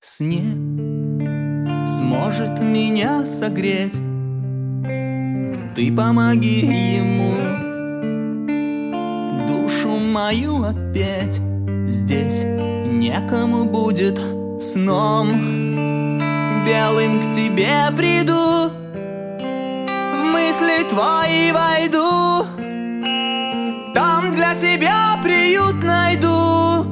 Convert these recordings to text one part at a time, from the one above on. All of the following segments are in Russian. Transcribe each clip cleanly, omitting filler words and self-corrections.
Снег сможет меня согреть, ты помоги ему душу мою отпеть. Здесь некому будет сном белым к тебе приду, в мысли твои войду, там для себя приют найду.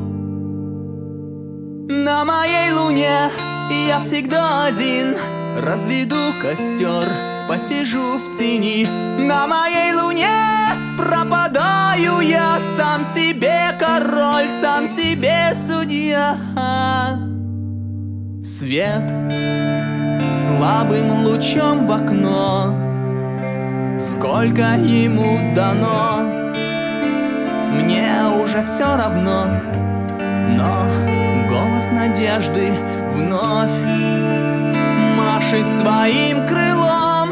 На моей луне я всегда один, разведу костер, посижу в тени. На моей луне пропадаю я, сам себе король, сам себе судья. Свет слабым лучом в окно, сколько ему дано, мне уже все равно, но голос надежды вновь машет своим крылом,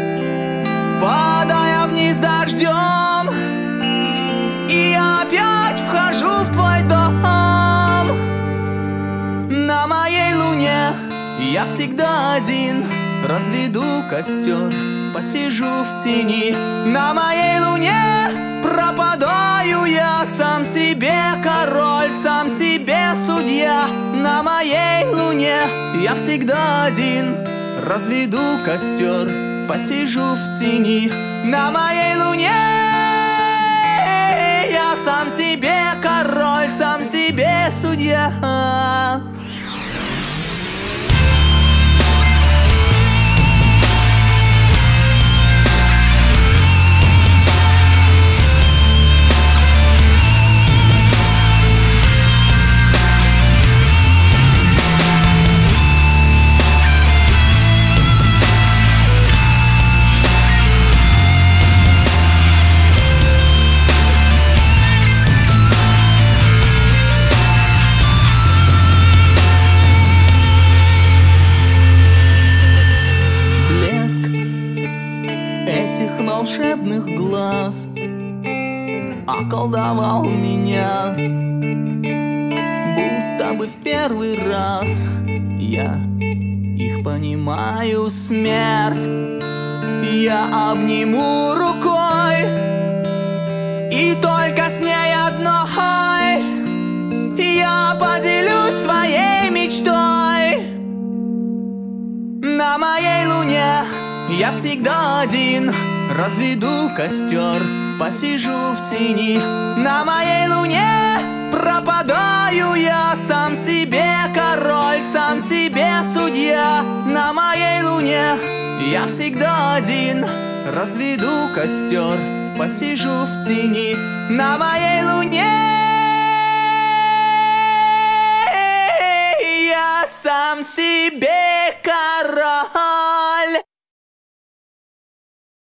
падая вниз дождем, и опять вхожу в твой дом. На моей луне я всегда один, разведу костер, посижу в тени. На моей луне пропадаю я, сам себе король, сам себе судья. На моей луне я всегда один, разведу костер, посижу в тени. На моей луне я сам себе король, сам себе судья. Этих волшебных глаз околдовал меня, будто бы в первый раз я их понимаю. Смерть я обниму рукой, и только с ней одной я поделюсь своей мечтой. На моей луне я всегда один, разведу костер, посижу в тени. На моей луне пропадаю я, сам себе король, сам себе судья. На моей луне я всегда один, разведу костер, посижу в тени. На моей луне я сам себе